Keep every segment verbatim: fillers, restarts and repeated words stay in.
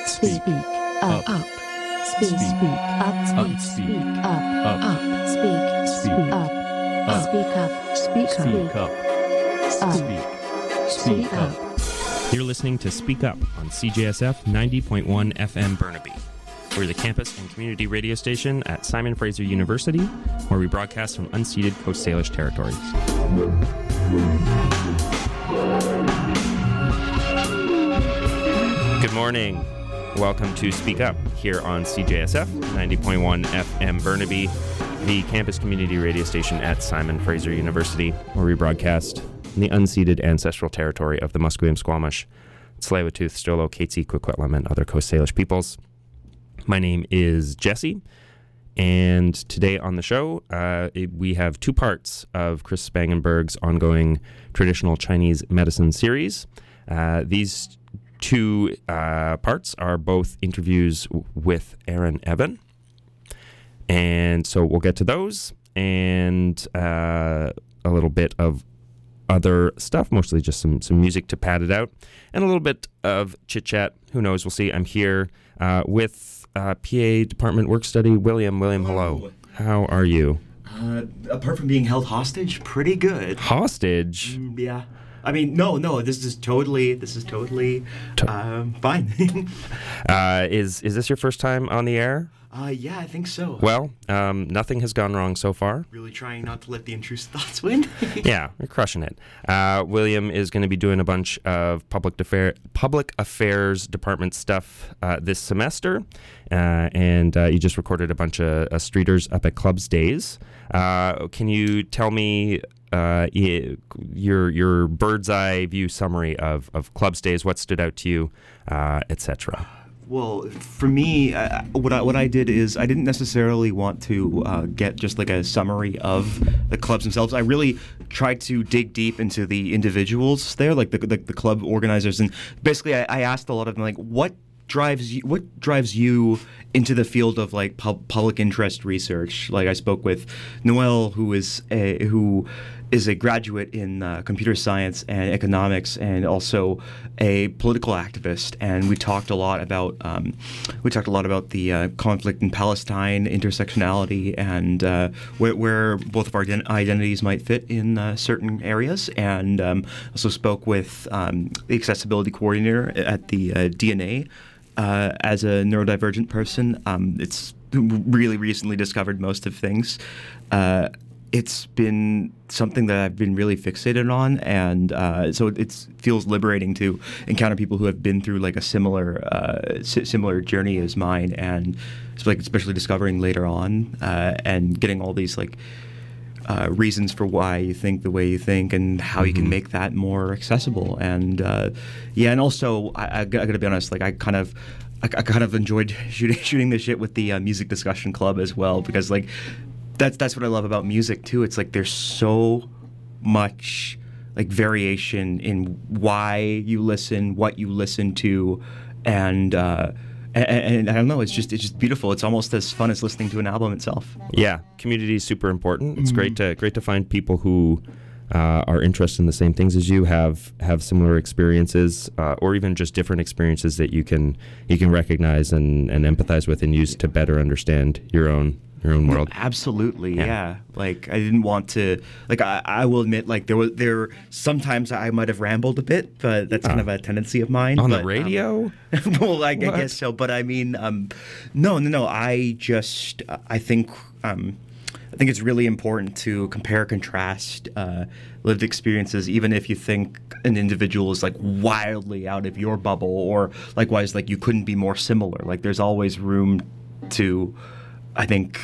Speak up. Up. Speak. Speak up. Speak up. Up. Speak. Speak up. Speak up. Speak up. Speak up. Speak. Speak up. You're listening to Speak Up on C J S F ninety point one F M Burnaby. We're the campus and community radio station at Simon Fraser University, where we broadcast from unceded Coast Salish territories. Good morning. Welcome to Speak Up here on C J S F ninety point one F M Burnaby, the campus community radio station at Simon Fraser University, where we broadcast in the unceded ancestral territory of the Musqueam, Squamish, Tsleil-Waututh, Stolo, Katzie, Coquitlam, and other Coast Salish peoples. My name is Jesse, and today on the show, uh, it, we have two parts of Chris Spangenberg's ongoing traditional Chinese medicine series. Uh, these two uh, parts are both interviews w- with Aaron Evan, and so we'll get to those and uh, a little bit of other stuff, mostly just some, some music to pad it out, and a little bit of chit-chat. Who knows? We'll see. I'm here uh, with uh, P A Department Work Study, William. William, hello. How are you? Uh, apart from being held hostage, pretty good. Hostage? Mm, yeah. I mean, no, no, this is totally, this is totally To- um, fine. uh, is is this your first time on the air? uh, yeah, I think so. Well, um, nothing has gone wrong so far. Really trying not to let the intrusive thoughts win. Yeah, you're crushing it. Uh, William is going to be doing a bunch of public affair, public affairs department stuff uh, this semester, uh, and uh, you just recorded a bunch of uh, streeters up at Clubs Days. Uh, can you tell me uh, y- your your bird's eye view summary of, of Clubs Days? What stood out to you, uh, et cetera? Well, for me, uh, what I, what I did is I didn't necessarily want to uh, get just like a summary of the clubs themselves. I really tried to dig deep into the individuals there, like the the, the club organizers, and basically I, I asked a lot of them like, what drives you what drives you into the field of like pub- public interest research. Like I spoke with Noel, who is a who is a graduate in uh, computer science and economics, and also a political activist. And we talked a lot about um, we talked a lot about the uh, conflict in Palestine, intersectionality, and uh, where, where both of our ident- identities might fit in uh, certain areas. And um, also spoke with um, the accessibility coordinator at the uh, D N A. Uh, as a neurodivergent person, um, it's really recently discovered most of things. Uh, it's been something that I've been really fixated on, and uh, so it feels liberating to encounter people who have been through like a similar uh, si- similar journey as mine, and it's like especially discovering later on uh, and getting all these like uh, reasons for why you think the way you think and how you can make that more accessible. And uh, yeah, and also I, I, I gotta be honest, like I kind of. I, I kind of enjoyed shooting shooting the shit with the uh, music discussion club as well, because like that's that's what I love about music too. It's like there's so much like variation in why you listen, what you listen to, and uh, and, and I don't know. It's just it's just beautiful. It's almost as fun as listening to an album itself. Yeah, community is super important. It's mm-hmm. great to great to find people who uh, are interested in the same things as you, have have similar experiences, uh, or even just different experiences that you can you can recognize and, and empathize with and use to better understand your own your own world. Absolutely, yeah. yeah. Like I didn't want to. Like I, I will admit, like there was there sometimes I might have rambled a bit, but that's kind uh, of a tendency of mine. On but, the radio? Um, well, I, I guess so. But I mean, um, no, no, no. I just I think. Um, I think it's really important to compare, contrast uh, lived experiences, even if you think an individual is like wildly out of your bubble, or likewise, like you couldn't be more similar. Like there's always room to, I think,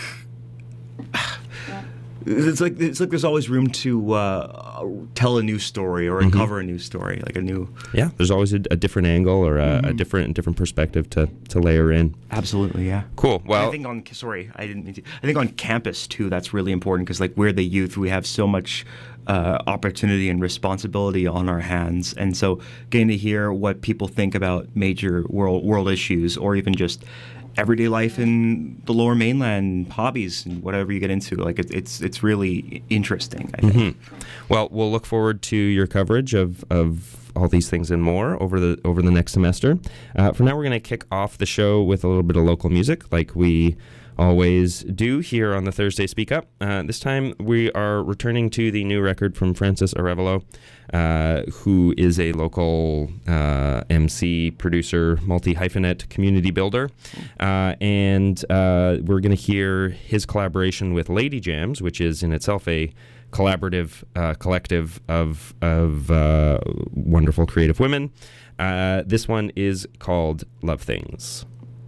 it's like it's like there's always room to uh, tell a new story or mm-hmm. uncover a new story, like a new. Yeah, there's always a, a different angle or a, mm-hmm. a different different perspective to, to layer in. Absolutely, yeah. Cool. Well, I think on sorry, I didn't mean to. I think on campus too, that's really important because like we're the youth, we have so much uh, opportunity and responsibility on our hands, and so getting to hear what people think about major world world issues, or even just everyday life in the Lower Mainland, hobbies and whatever you get into, like it, it's it's really interesting, I think. Mm-hmm. Well, we'll look forward to your coverage of of all these things and more over the over the next semester. Uh, for now, we're going to kick off the show with a little bit of local music, like we always do here on the Thursday Speak Up. Uh, this time, we are returning to the new record from Francis Arevalo, uh, who is a local uh, M C, producer, multi-hyphenate community builder. Uh, and uh, we're going to hear his collaboration with Lady Jams, which is in itself a collaborative uh, collective of, of uh, wonderful creative women. Uh, this one is called Love Things.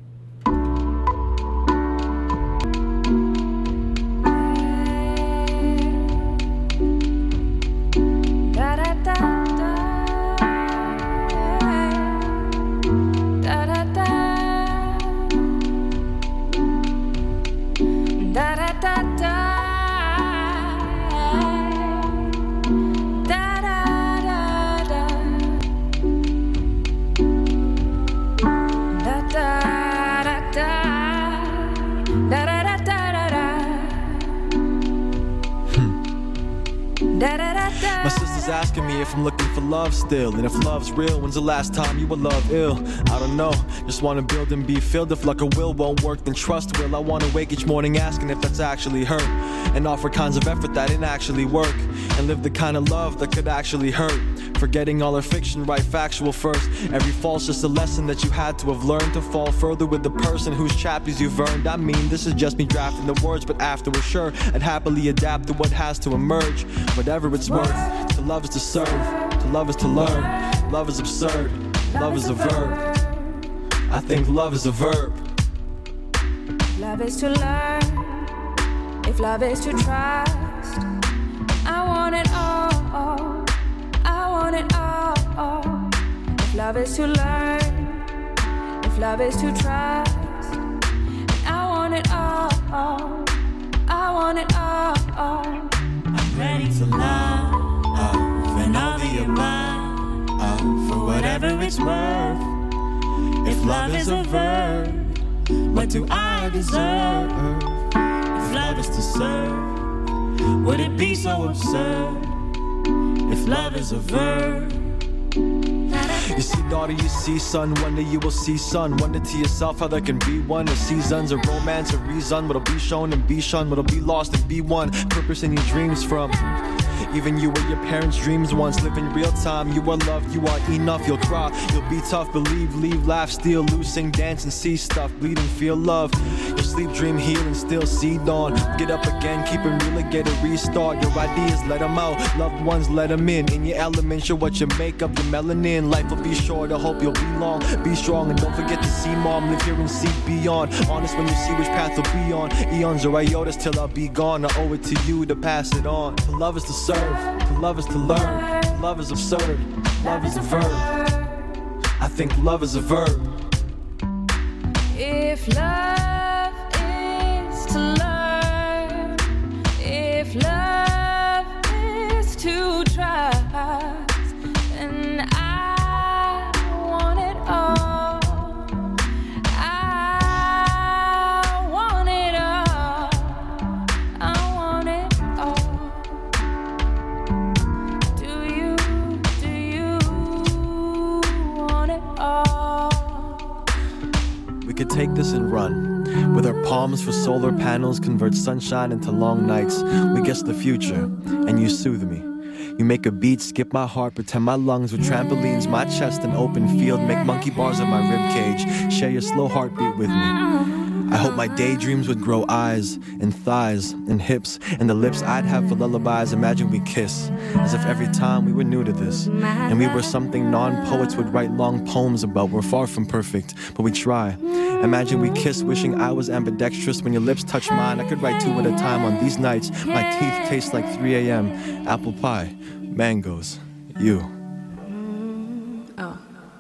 My sister's asking me if I'm looking for love still, and if love's real, when's the last time you were love ill? I don't know, just wanna build and be filled. If luck or will won't work, then trust will. I wanna wake each morning asking if that's actually her, and offer kinds of effort that didn't actually work, and live the kind of love that could actually hurt. Forgetting all our fiction, write factual first. Every fall's just a lesson that you had to have learned to fall further with the person whose chapters you've earned. I mean, this is just me drafting the words, but after we're sure, I'd happily adapt to what has to emerge. Whatever it's worth, to love is to serve, to love is to learn. Love is absurd, love is a verb. I think love is a verb. Love is to learn, if love is to trust. I want it all, I want it all. If love is to learn, if love is to trust. I want it all, I want it all. I'm ready to love, uh, and all the above, uh, for whatever it's worth. If love is a verb, what do I deserve? If love is to serve, would it be so absurd? If love is a verb. You see daughter, you see son, one day you will see son. Wonder to yourself how there can be one. A seasons, a romance, a reason. What'll be shown and be shunned, what'll be lost and be won. Purpose in your dreams from even you were your parents' dreams once. Live in real time, you are loved, you are enough. You'll cry, you'll be tough, believe, leave, laugh, steal, lose, sing, dance and see stuff. Bleed and feel love, you'll sleep, dream, heal and still see dawn. Get up again, keep it real and get a restart. Your ideas, let them out, loved ones, let them in. In your element, show what you make up, your melanin. Life will be short, I hope you'll be long. Be strong and don't forget to see mom. Live here and see beyond. Honest when you see which path you'll be on. Eons or iotas till I'll be gone. I owe it to you to pass it on. To love is to serve, to love is to learn. Love is absurd, love is a verb. I think love is a verb. If love is to learn, if love is to trust, then I want it all. I want it all. I want it all. Do you, do you want it all? We could take this and run. With our palms for solar panels, convert sunshine into long nights. We guess the future, and you soothe me. You make a beat, skip my heart, pretend my lungs with trampolines, my chest an open field, make monkey bars of my ribcage, share your slow heartbeat with me. I hope my daydreams would grow eyes and thighs and hips and the lips I'd have for lullabies. Imagine we kiss, as if every time we were new to this, and we were something non-poets would write long poems about. We're far from perfect, but we try. Imagine we kiss, wishing I was ambidextrous. When your lips touch mine, I could write two at a time. On these nights, my teeth taste like three a.m. Apple pie, mangoes, you. Oh.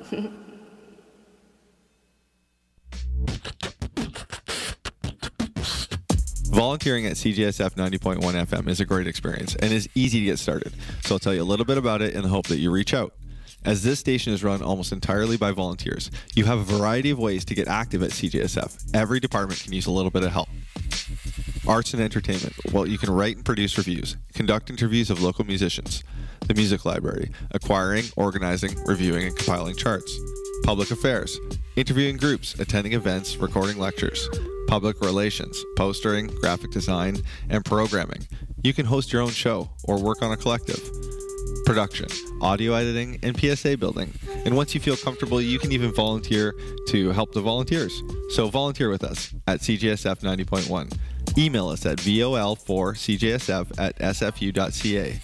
Volunteering at C J S F ninety point one F M is a great experience and is easy to get started. So I'll tell you a little bit about it in the hope that you reach out. As this station is run almost entirely by volunteers, you have a variety of ways to get active at C J S F. Every department can use a little bit of help. Arts and entertainment. Well, you can write and produce reviews, conduct interviews of local musicians. The music library. Acquiring, organizing, reviewing, and compiling charts. Public affairs. Interviewing groups, attending events, recording lectures. Public relations. Postering, graphic design, and programming. You can host your own show or work on a collective. Production, audio editing, and P S A building. And once you feel comfortable, you can even volunteer to help the volunteers. So volunteer with us at C J S F ninety point one. Email us at V O L four C J S F at S F U dot C A.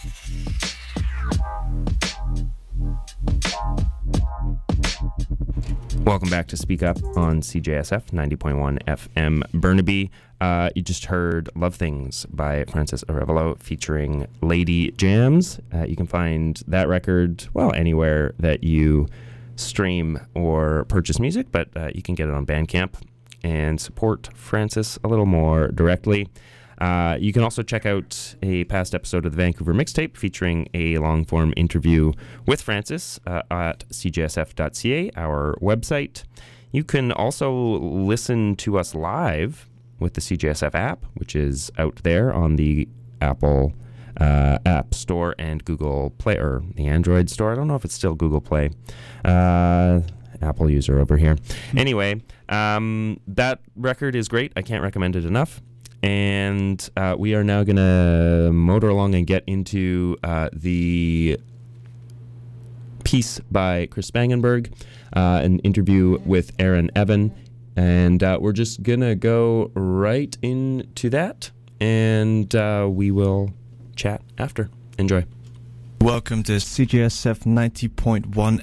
Welcome back to Speak Up on C J S F ninety point one F M Burnaby. Uh, you just heard Love Things by Francis Arevalo featuring Lady Jams. Uh, you can find that record, well, anywhere that you stream or purchase music, but uh, you can get it on Bandcamp and support Francis a little more directly. Uh, you can also check out a past episode of the Vancouver Mixtape featuring a long-form interview with Francis uh, at C J S F dot C A, our website. You can also listen to us live with the C J S F app, which is out there on the Apple uh, App Store and Google Play, or the Android Store. I don't know if it's still Google Play. Uh, Apple user over here. Anyway, um, that record is great. I can't recommend it enough. And uh, we are now going to motor along and get into uh, the piece by Chris Spangenberg, uh, an interview with Aaron Evan. And uh, we're just going to go right into that, and uh, we will chat after. Enjoy. Welcome to C J S F ninety point one.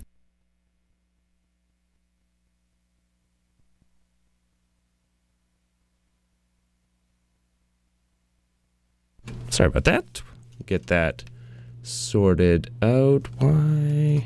Sorry about that. Get that sorted out. Why?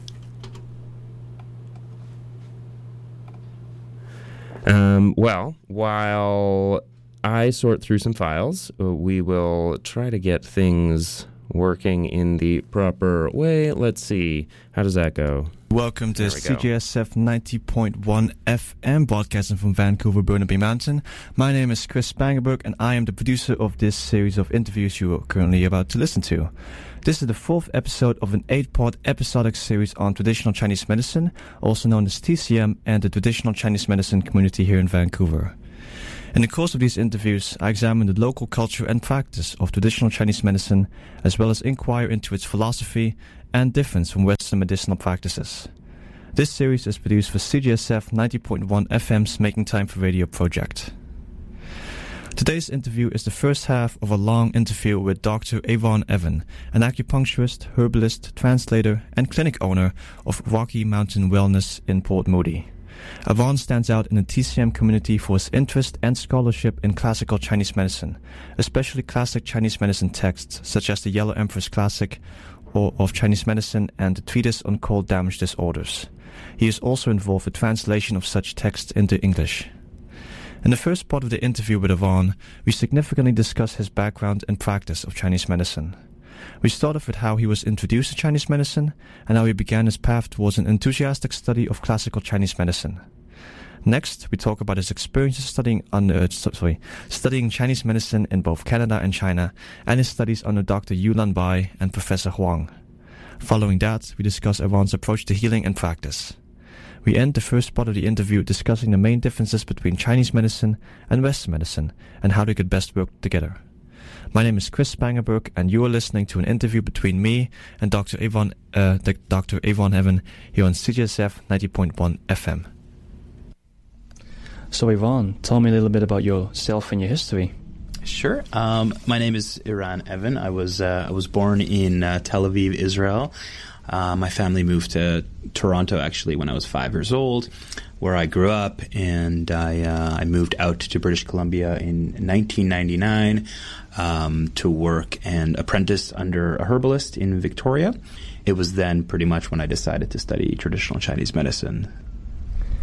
Um, well, while I sort through some files, uh, we will try to get things working in the proper way. Let's see. How does that go? Welcome to C J S F ninety point one F M, broadcasting from Vancouver, Burnaby Mountain. My name is Chris Spangenberg, and I am the producer of this series of interviews you are currently about to listen to. This is the fourth episode of an eight-part episodic series on traditional Chinese medicine, also known as T C M, and the traditional Chinese medicine community here in Vancouver. In the course of these interviews, I examine the local culture and practice of traditional Chinese medicine, as well as inquire into its philosophy and difference from Western medicinal practices. This series is produced for C J S F ninety point one F M's Making Time for Radio project. Today's interview is the first half of a long interview with Doctor Yvonne Evan, an acupuncturist, herbalist, translator, and clinic owner of Rocky Mountain Wellness in Port Moody. Yvonne stands out in the T C M community for his interest and scholarship in classical Chinese medicine, especially classic Chinese medicine texts such as the Yellow Emperor's Classic or of Chinese Medicine and the Treatise on Cold Damage Disorders. He is also involved with translation of such texts into English. In the first part of the interview with Yvonne, we significantly discuss his background and practice of Chinese medicine. We start off with how he was introduced to Chinese medicine and how he began his path towards an enthusiastic study of classical Chinese medicine. Next, we talk about his experiences studying under, uh, sorry, studying Chinese medicine in both Canada and China, and his studies under Doctor Yulan Bai and Professor Huang. Following that, we discuss Yvonne's approach to healing and practice. We end the first part of the interview discussing the main differences between Chinese medicine and Western medicine and how they could best work together. My name is Chris Spangenberg, and you are listening to an interview between me and Doctor Yvonne, uh, Doctor Yvonne Evan here on C J S F ninety point one F M. So Yvonne, tell me a little bit about yourself and your history. Sure. Um, my name is Iran Evan. I was uh, I was born in uh, Tel Aviv, Israel. Uh, my family moved to Toronto actually when I was five years old, where I grew up, and I uh, I moved out to British Columbia in nineteen ninety-nine um, to work and apprentice under a herbalist in Victoria. It was then pretty much when I decided to study traditional Chinese medicine.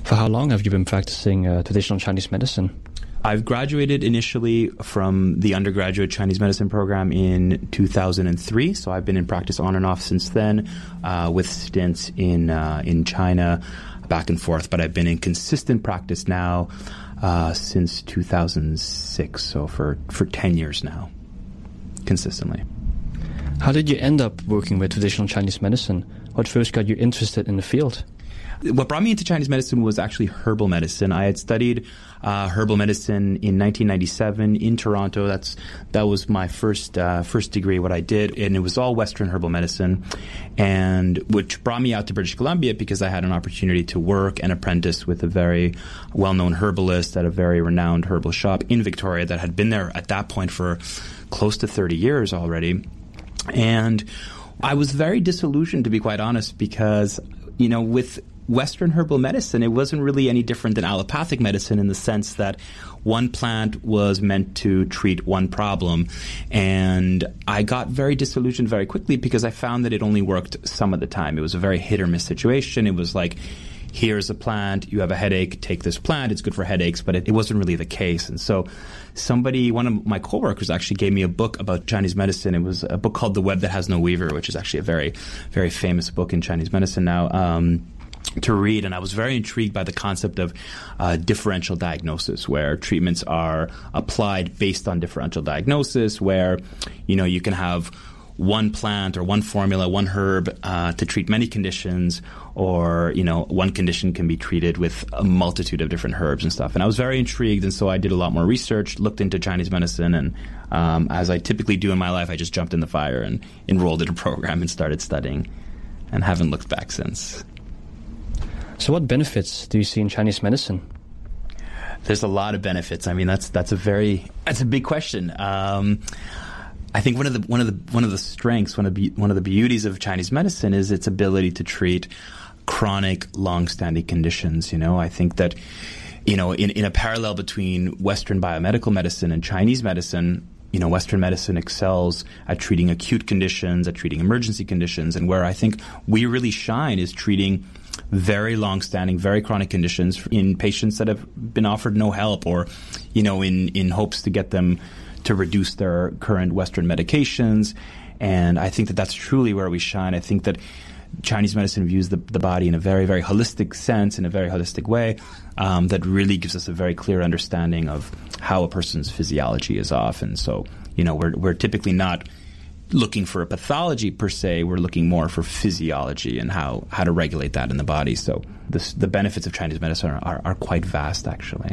For how long have you been practicing uh, traditional Chinese medicine? I've graduated initially from the undergraduate Chinese medicine program in two thousand three, so I've been in practice on and off since then, uh, with stints in uh, in China, back and forth. But I've been in consistent practice now uh, since two thousand six, so for, for ten years now, consistently. How did you end up working with traditional Chinese medicine? What first got you interested in the field? What brought me into Chinese medicine was actually herbal medicine. I had studied uh, herbal medicine in nineteen ninety-seven in Toronto. That's that was my first uh, first degree. What I did, and it was all Western herbal medicine, and which brought me out to British Columbia because I had an opportunity to work and apprentice with a very well-known herbalist at a very renowned herbal shop in Victoria that had been there at that point for close to thirty years already, and I was very disillusioned, to be quite honest, because you know with Western herbal medicine, it wasn't really any different than allopathic medicine in the sense that one plant was meant to treat one problem. And I got very disillusioned very quickly because I found that it only worked some of the time. It was a very hit or miss situation. It was like, here's a plant, you have a headache, take this plant, it's good for headaches, but it, it wasn't really the case. And so somebody, one of my coworkers actually gave me a book about Chinese medicine. It was a book called The Web That Has No Weaver, which is actually a very, very famous book in Chinese medicine now. Um, to read, and I was very intrigued by the concept of uh, differential diagnosis, where treatments are applied based on differential diagnosis, where, you know, you can have one plant or one formula, one herb uh, to treat many conditions, or, you know, one condition can be treated with a multitude of different herbs and stuff. And I was very intrigued, and so I did a lot more research, looked into Chinese medicine, and um, as I typically do in my life, I just jumped in the fire and enrolled in a program and started studying, and haven't looked back since. So what benefits do you see in Chinese medicine? There's a lot of benefits. I mean, that's that's a very that's a big question. Um, I think one of the one of the one of the strengths, one of the one of the beauties of Chinese medicine is its ability to treat chronic, long-standing conditions. You know, I think that, you know, in, in a parallel between Western biomedical medicine and Chinese medicine, you know, Western medicine excels at treating acute conditions, at treating emergency conditions, and where I think we really shine is treating very long-standing, very chronic conditions in patients that have been offered no help, or, you know, in, in hopes to get them to reduce their current Western medications. And I think that that's truly where we shine. I think that Chinese medicine views the, the body in a very, very holistic sense, in a very holistic way, um, that really gives us a very clear understanding of how a person's physiology is off. And so, you know, we're we're typically not looking for a pathology per se. We're looking more for physiology and how, how to regulate that in the body. So this, the benefits of Chinese medicine are, are, are quite vast, actually.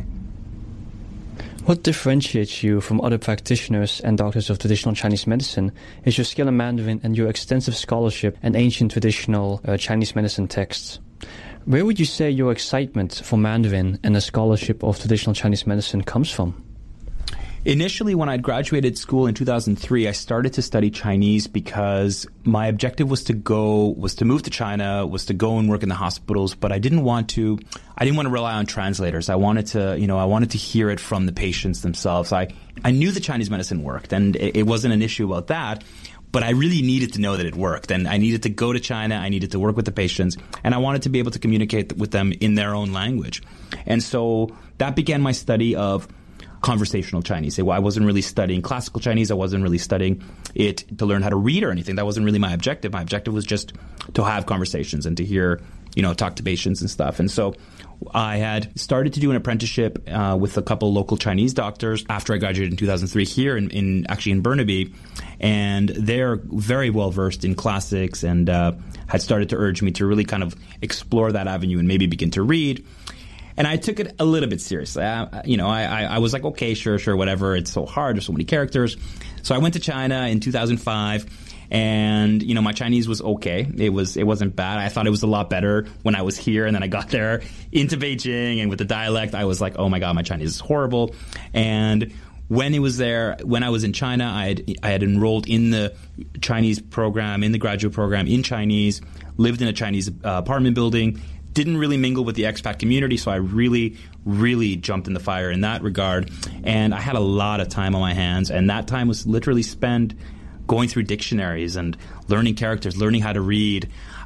What differentiates you from other practitioners and doctors of traditional Chinese medicine is your skill in Mandarin and your extensive scholarship and ancient traditional uh, Chinese medicine texts. Where would you say your excitement for Mandarin and the scholarship of traditional Chinese medicine comes from? Initially, when I graduated school in two thousand three, I started to study Chinese because my objective was to go, was to move to China, was to go and work in the hospitals, but I didn't want to, I didn't want to rely on translators. I wanted to, you know, I wanted to hear it from the patients themselves. I, I knew that Chinese medicine worked, and it, it wasn't an issue about that, but I really needed to know that it worked, and I needed to go to China, I needed to work with the patients, and I wanted to be able to communicate with them in their own language. And so that began my study of conversational Chinese. I wasn't really studying classical Chinese. I wasn't really studying it to learn how to read or anything. That wasn't really my objective. My objective was just to have conversations and to hear, you know, talk to patients and stuff. And so I had started to do an apprenticeship uh, with a couple local Chinese doctors after I graduated in two thousand three here in, in actually in Burnaby. And they're very well versed in classics and uh, had started to urge me to really kind of explore that avenue and maybe begin to read. And I took it a little bit seriously. I, you know, I, I was like, okay, sure, sure, whatever. It's so hard. There's so many characters. So I went to China in two thousand five, and you know, my Chinese was okay. It was, it wasn't bad. I thought it was a lot better when I was here, and then I got there into Beijing, and with the dialect, I was like, oh my god, my Chinese is horrible. And when it was there, when I was in China, I had I had enrolled in the Chinese program, in the graduate program in Chinese, lived in a Chinese uh, apartment building. Didn't really mingle with the expat community, so I really, really jumped in the fire in that regard. And I had a lot of time on my hands, and that time was literally spent going through dictionaries and learning characters, learning how to read.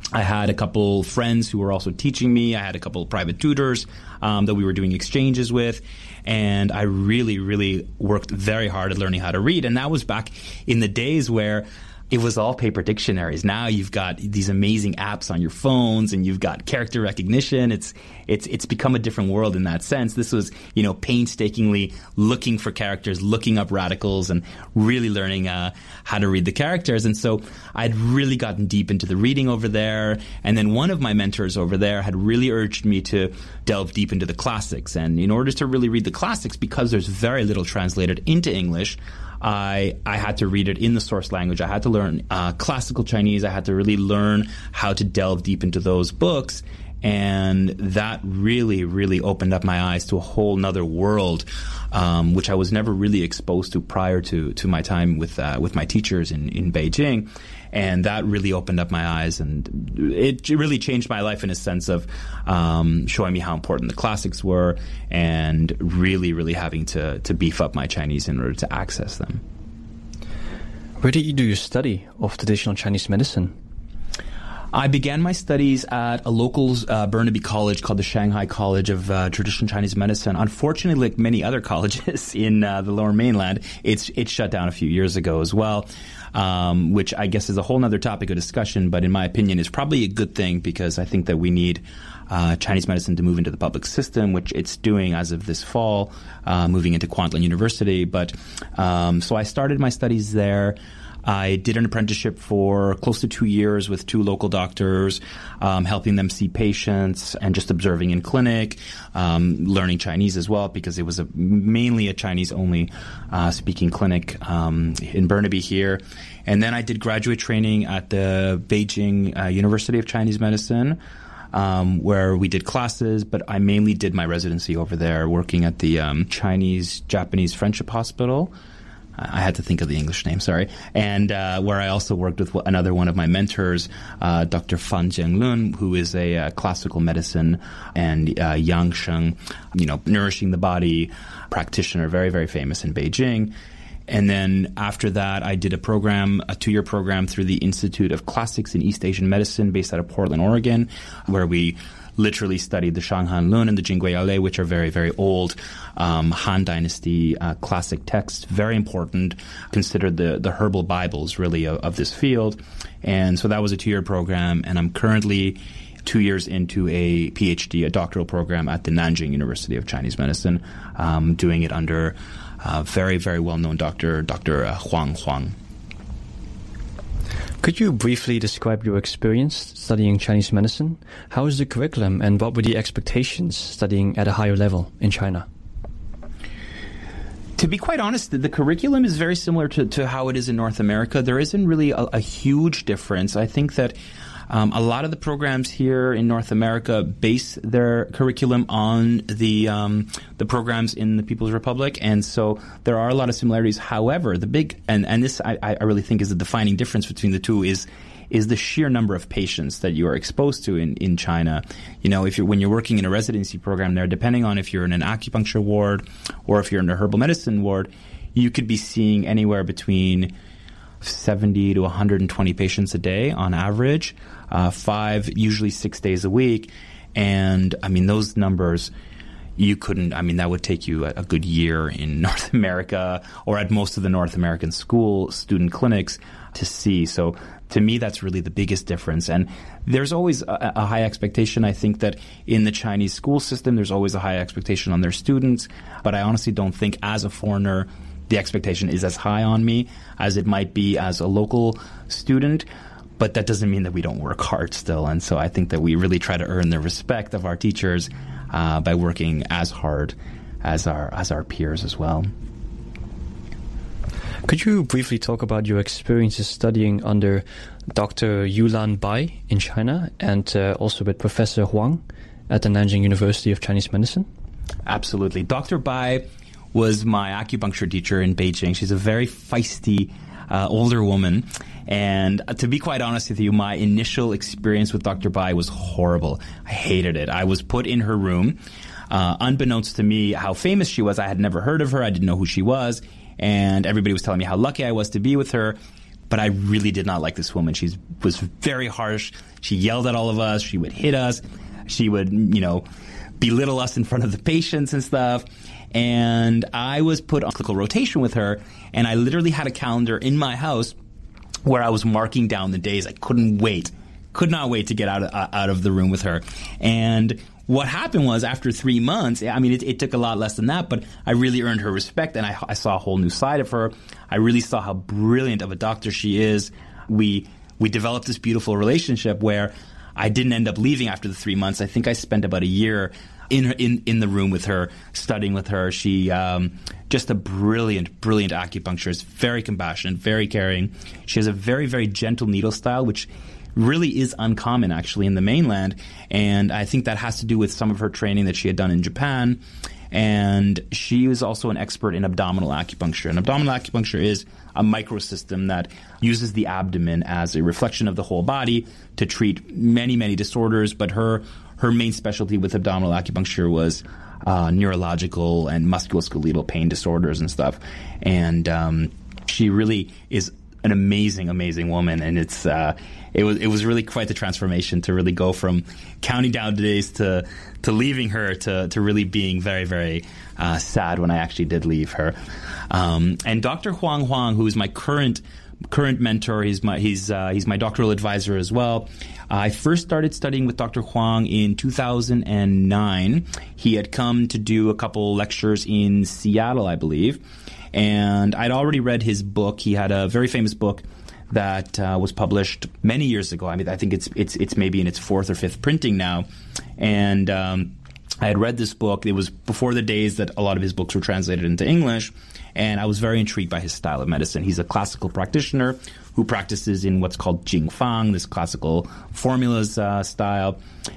I had a couple friends who were also teaching me. I had a couple of private tutors um, that we were doing exchanges with. And I really, really worked very hard at learning how to read. And that was back in the days where it was all paper dictionaries. Now you've got these amazing apps on your phones, and you've got character recognition. It's it's it's become a different world in that sense. This was, you know, painstakingly looking for characters, looking up radicals, and really learning uh, how to read the characters. And so I'd really gotten deep into the reading over there. And then one of my mentors over there had really urged me to delve deep into the classics. And in order to really read the classics, because there's very little translated into English, I I had to read it in the source language. I had to learn uh, classical Chinese. I had to really learn how to delve deep into those books. And that really, really opened up my eyes to a whole nother world, um, which I was never really exposed to prior to, to my time with uh, with my teachers in, in Beijing. And that really opened up my eyes, and it really changed my life in a sense of um, showing me how important the classics were, and really, really having to, to beef up my Chinese in order to access them. Where did you do your study of traditional Chinese medicine? I began my studies at a local uh, Burnaby college called the Shanghai College of uh, Traditional Chinese Medicine. Unfortunately, like many other colleges in uh, the Lower Mainland, it's it's shut down a few years ago as well, um, which I guess is a whole other topic of discussion, but in my opinion is probably a good thing, because I think that we need uh, Chinese medicine to move into the public system, which it's doing as of this fall, uh, moving into Kwantlen University. But um, so I started my studies there. I did an apprenticeship for close to two years with two local doctors, um, helping them see patients and just observing in clinic, um, learning Chinese as well, because it was a, mainly a Chinese-only uh, speaking clinic um, in Burnaby here. And then I did graduate training at the Beijing uh, University of Chinese Medicine, um, where we did classes, but I mainly did my residency over there, working at the um, Chinese-Japanese Friendship Hospital. I had to think of the English name, sorry. And uh, where I also worked with another one of my mentors, uh, Doctor Fan Jianglun, who is a uh, classical medicine and uh, yang sheng, you know, nourishing the body practitioner, very, very famous in Beijing. And then after that, I did a program, a two-year program through the Institute of Classics in East Asian Medicine based out of Portland, Oregon, where we literally studied the Shanghan Lun and the Jingui Yale, which are very, very old um, Han Dynasty uh, classic texts, very important, considered the, the herbal Bibles, really, of, of this field. And so that was a two-year program, and I'm currently two years into a PhD, a doctoral program at the Nanjing University of Chinese Medicine, um, doing it under a very, very well-known doctor, Doctor Uh, Huang Huang. Could you briefly describe your experience studying Chinese medicine? How is the curriculum, and what were the expectations studying at a higher level in China? To be quite honest, the, the curriculum is very similar to, to how it is in North America. There isn't really a, a huge difference. I think that um, a lot of the programs here in North America base their curriculum on the um, the programs in the People's Republic, and so there are a lot of similarities. However, the big and and this I, I really think is the defining difference between the two is is the sheer number of patients that you are exposed to in, in China. You know, if you're when you're working in a residency program there, depending on if you're in an acupuncture ward or if you're in a herbal medicine ward, you could be seeing anywhere between seventy to one hundred twenty patients a day on average, uh, five, usually six days a week. And, I mean, those numbers, you couldn't, I mean, that would take you a, a good year in North America or at most of the North American school student clinics to see. So, to me, that's really the biggest difference. And there's always a, a high expectation. I think that in the Chinese school system, there's always a high expectation on their students. But I honestly don't think, as a foreigner, the expectation is as high on me as it might be as a local student. But that doesn't mean that we don't work hard still. And so I think that we really try to earn the respect of our teachers uh, by working as hard as our as our peers as well. Could you briefly talk about your experiences studying under Doctor Yulan Bai in China and uh, also with Professor Huang at the Nanjing University of Chinese Medicine? Absolutely. Doctor Bai was my acupuncture teacher in Beijing. She's a very feisty uh, older woman. And uh, to be quite honest with you, my initial experience with Doctor Bai was horrible. I hated it. I was put in her room. Uh, unbeknownst to me how famous she was, I had never heard of her. I didn't know who she was. And everybody was telling me how lucky I was to be with her. but I really did not like this woman. She was very harsh. She yelled at all of us. She would hit us. She would, you know, belittle us in front of the patients and stuff. And I was put on clinical rotation with her, and I literally had a calendar in my house where I was marking down the days. I couldn't wait, could not wait to get out of, uh, out of the room with her. And what happened was, after three months, I mean, it, it took a lot less than that, but I really earned her respect, and I, I saw a whole new side of her. I really saw how brilliant of a doctor she is. We we developed this beautiful relationship where I didn't end up leaving after the three months. I think I spent about a year in her, in, in the room with her, studying with her. She um, just a brilliant, brilliant acupuncturist, very compassionate, very caring. She has a very, very gentle needle style, which really is uncommon actually in the mainland, and I think that has to do with some of her training that she had done in Japan. And she was also an expert in abdominal acupuncture. And abdominal acupuncture is a microsystem that uses the abdomen as a reflection of the whole body to treat many, many disorders. But her her main specialty with abdominal acupuncture was uh, neurological and musculoskeletal pain disorders and stuff. And um, she really is an amazing, amazing woman, and it's uh, it was it was really quite the transformation to really go from counting down the days to to leaving her to to really being very, very uh, sad when I actually did leave her. Um, and Doctor Huang Huang, who is my current current mentor, he's my he's uh, he's my doctoral advisor as well. I first started studying with Doctor Huang in two thousand nine. He had come to do a couple lectures in Seattle, I believe. And I'd already read his book. He had a very famous book that uh, was published many years ago. I mean, I think it's it's it's maybe in its fourth or fifth printing now. And um, I had read this book. It was before the days that a lot of his books were translated into English. And I was very intrigued by his style of medicine. He's a classical practitioner who practices in what's called Jingfang, this classical formulas uh, style.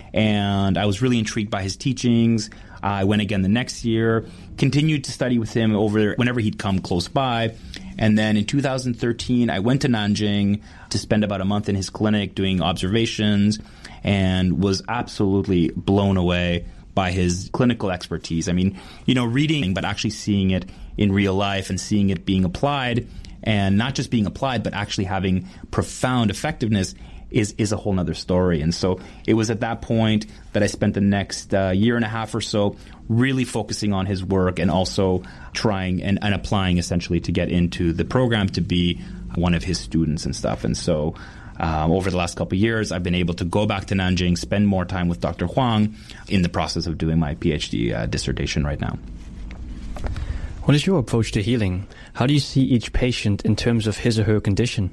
And I was really intrigued by his teachings. I went again the next year, continued to study with him over whenever he'd come close by. And then in two thousand thirteen, I went to Nanjing to spend about a month in his clinic doing observations, and was absolutely blown away by his clinical expertise. I mean, you know, reading, but actually seeing it in real life and seeing it being applied, and not just being applied, but actually having profound effectiveness is is a whole nother story. And so it was at that point that I spent the next uh, year and a half or so really focusing on his work, and also trying and, and applying essentially to get into the program to be one of his students and stuff. And so um, over the last couple of years, I've been able to go back to Nanjing, spend more time with Doctor Huang in the process of doing my PhD uh, dissertation right now. What is your approach to healing? How do you see each patient in terms of his or her condition?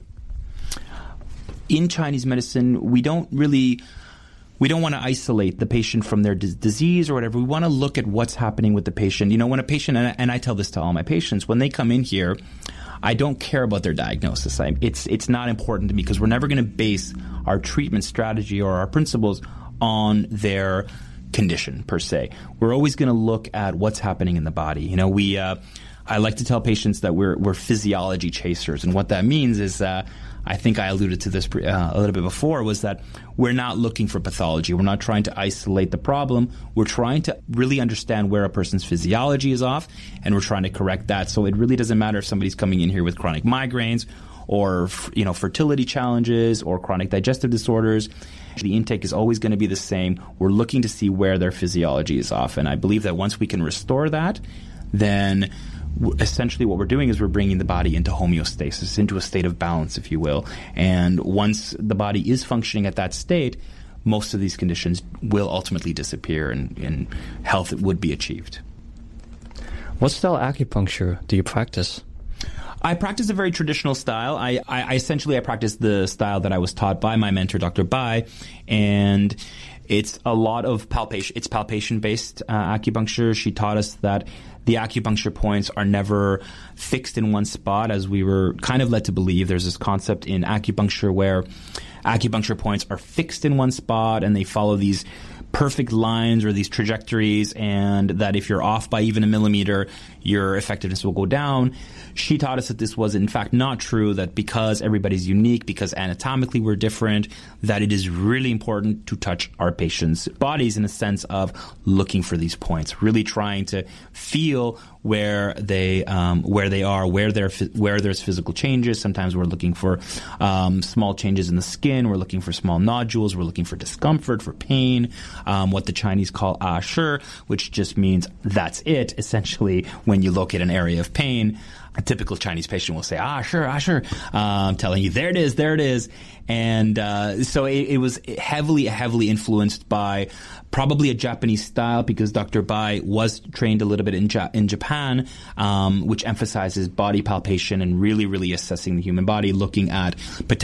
In Chinese medicine, we don't really, we don't want to isolate the patient from their d- disease or whatever. We want to look at what's happening with the patient. You know, when a patient, and I, and I tell this to all my patients, when they come in here, I don't care about their diagnosis. I, it's it's not important to me, because we're never going to base our treatment strategy or our principles on their condition per se. We're always going to look at what's happening in the body. You know, we, uh, I like to tell patients that we're we're physiology chasers, and what that means is, uh, I think I alluded to this uh, a little bit before, was that we're not looking for pathology. We're not trying to isolate the problem. We're trying to really understand where a person's physiology is off, and we're trying to correct that. So it really doesn't matter if somebody's coming in here with chronic migraines, or you know, fertility challenges, or chronic digestive disorders. The intake is always going to be the same. We're looking to see where their physiology is off, and I believe that once we can restore that, then essentially what we're doing is we're bringing the body into homeostasis, into a state of balance, if you will. And once the body is functioning at that state, most of these conditions will ultimately disappear, and, and health would be achieved. What style acupuncture do you practice? I practice a very traditional style. I, I, I essentially I practice the style that I was taught by my mentor, Doctor Bai, and it's a lot of palpation. It's palpation-based uh, acupuncture. She taught us that the acupuncture points are never fixed in one spot, as we were kind of led to believe. There's this concept in acupuncture where acupuncture points are fixed in one spot, and they follow these perfect lines or these trajectories, and that if you're off by even a millimeter, your effectiveness will go down. She taught us that this was in fact not true, that because everybody's unique, because anatomically we're different, that it is really important to touch our patients' bodies in a sense of looking for these points, really trying to feel where they um, where they are, where there where there's physical changes. Sometimes we're looking for um, small changes in the skin. We're looking for small nodules. We're looking for discomfort, for pain. Um, what the Chinese call ah shi, which just means that's it. Essentially, when you locate an area of pain, a typical Chinese patient will say, ah, sure, ah, sure, um, telling you, there it is, there it is. And uh, so it, it was heavily, heavily influenced by probably a Japanese style, because Doctor Bai was trained a little bit in, ja- in Japan, um, which emphasizes body palpation and really, really assessing the human body, looking at potential